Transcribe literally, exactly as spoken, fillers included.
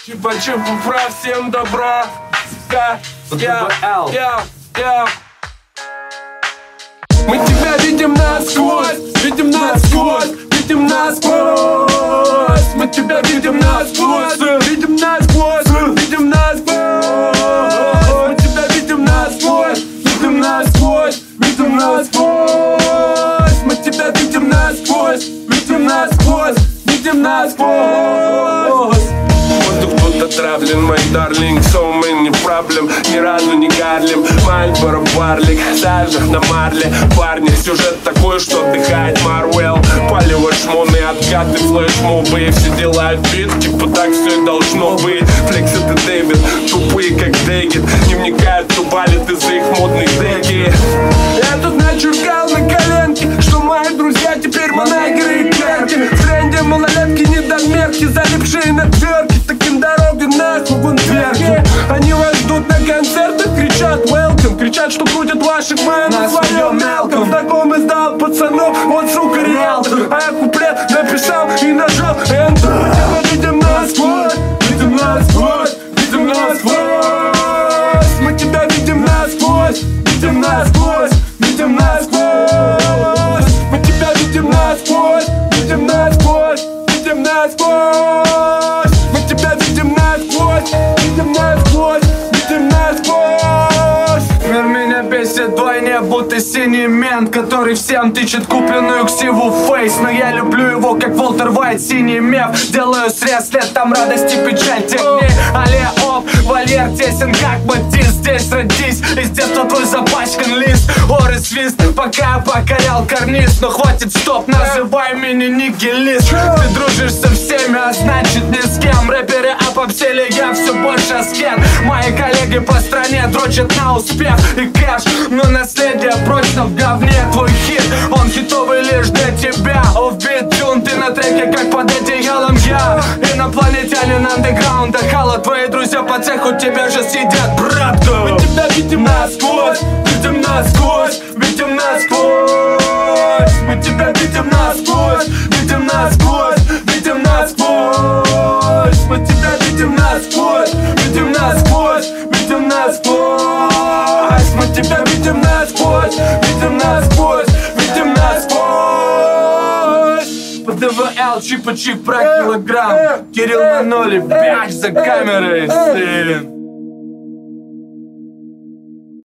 Чипа-чипа, всем добра. Я, я, я, я. Мы тебя видим насквозь, видим насквозь, видим насквозь. Мы тебя видим насквозь, видим насквозь, видим насквозь. Мы тебя видим насквозь, видим насквозь, видим насквозь. Мы тебя видим насквозь, видим насквозь, видим насквозь. Воздух тут отравлен, мой дарлинг, so many problem. Ни разу не Гарлем, Мальборо, Барлик, сажах на марле. Парни, сюжет такой, что отдыхает Марвел. Палево, шмоны, откаты, флешмобы и все делают бит, типа так все и должно быть. Флекс это Дэвид, тупые как Дэггет. Не вникают, кто валит из-за их модной деки. Я тут начуркал на коленке, что мои друзья теперь манагеры и клерки. В тренде малолетки недомерки, залипшие на дверки. Таким дорогам нахуй вон дверки. Они вас ждут на концертах, кричат welcome. Кричат, что крутят ваших мэн на своем мелком. Знакомый сдал пацанов, вот сука риэлтор. А я куплет написал и нажал enter. Мы тебя видим насквозь, видим насквозь, видим насквозь. Мы тебя видим насквозь, видим насквозь, видим насквозь. Мы тебя видим насквозь, видим насквозь, видим насквозь. Мы тебя видим насквозь, видим насквозь, видим насквозь. Мир меня бесит вдвойне, будто синий мент, который всем тычет купленную ксиву в фейс. Но я люблю его, как Волтер Вайт, синий меф. Делаю срез, лет там радость и печаль тех дней. Алле, оп, вольер тесен, как Матис. Здесь родись, из детства твой запачкан лист. Ор и свист, пока я покорял карниз. Но хватит, стоп, называй меня нигилист. Ты дружишь со всеми, а значит ни с кем. Рэперы опопсели, я все больше аскет. Мои коллеги по стране дрочат на успех и кэш, но наследие прочно в говне. Твой хит, он хитовый лишь для тебя. Офбит тюн, ты на треке, как под одеялом я. Инопланетянин андеграунда, хала. Твои друзья по цеху тебя же съедят, братка. Мы тебя видим насквозь, видим насквозь, видим насквозь. Мы тебя видим насквозь, видим насквозь, видим насквозь. Мы тебя видим насквозь, видим насквозь, видим насквозь. Мы тебя видим насквозь, видим насквозь, видим насквозь. По ДВЛ чипа-чип про килограмм. Кирилл на ноле, бяч за камерой, сын.